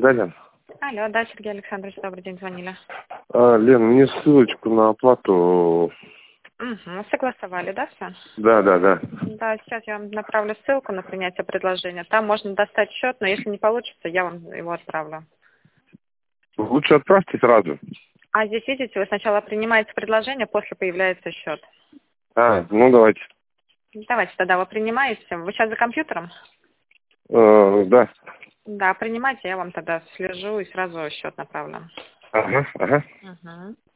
Да, Лен. Алло, да, Сергей Александрович, добрый день, звонили. Лен, мне ссылочку на оплату. Угу, согласовали, да, все? Да. Да, сейчас я вам направлю ссылку на принятие предложения. Там можно достать счет, но если не получится, я вам его отправлю. Лучше отправьте сразу. А здесь, видите, вы сначала принимаете предложение, после появляется счет. Ну давайте. Давайте тогда вы принимаете. Вы сейчас за компьютером? Да. Да, принимайте, я вам тогда слежу и сразу счет направлю. Ага. Угу.